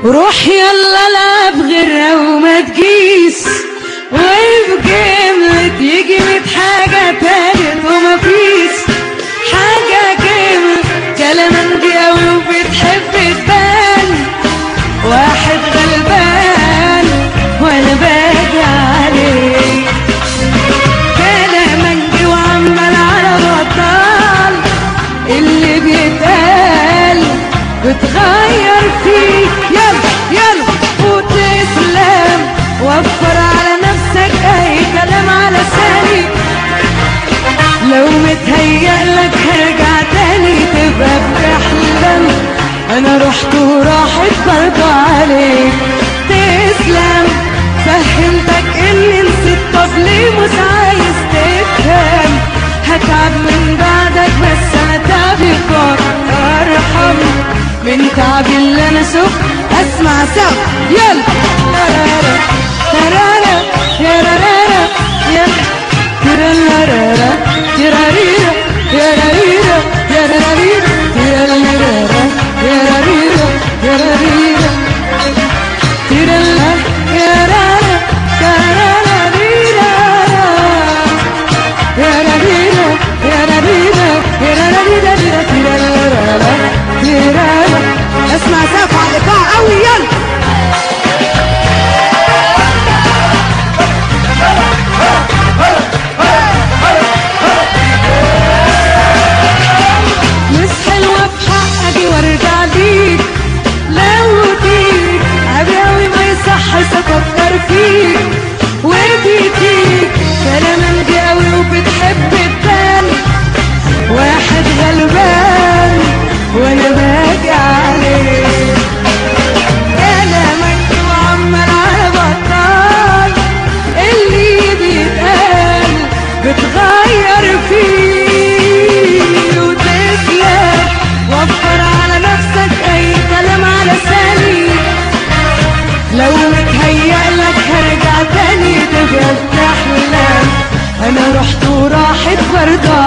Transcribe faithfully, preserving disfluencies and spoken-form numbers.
روح يلا لا بغيرها وما تقيس، وبجملة يجي ميت حاجة تالت وما فيش حاجة كاملة. كلام قوي وبتحب تبان واحد غلبان وانا باجي عليه. كلام قوي وعمال على بطال، اللي بيتقال بتغير فيه. يلا يلا وتسلم، وفر على نفسك اي كلام على لساني. لو متهيألك هرجع تاني تبقى بتحلم، انا رحت وراحت برضه عليك. تسلم فهمتك اني نسيت، طب ليه مش عايز تفهم؟ هتعب من بعدك بس انا تعبي فوق ارحم من تعبي اللي انا شفت. اسمع سوا يلا ترارا ترارا ترارا يلا ترارا تراريرا تراريرا تراريرا تراريرا تراريرا تراريرا ترارا ترارا تراريرا تراريرا تراريرا تراريرا تراريرا تراريرا. اسمع سقف على الايقاع قوي يلا. مش حلوه في حقك وارجع ليك، لو تيك عيب اوي ما يصحش افكر فيك وبيتيك. كلام قوي وبتحب تبان واحد غلبان وانا باجي عليه. كلامك وعمال على بطال، اللي بيتقال بتغير فيه. وتسلم وفر على نفسك اي كلام على لساني. لو متهيألك هرجع تاني تبقى بتحلم، انا رحت وراحت برضه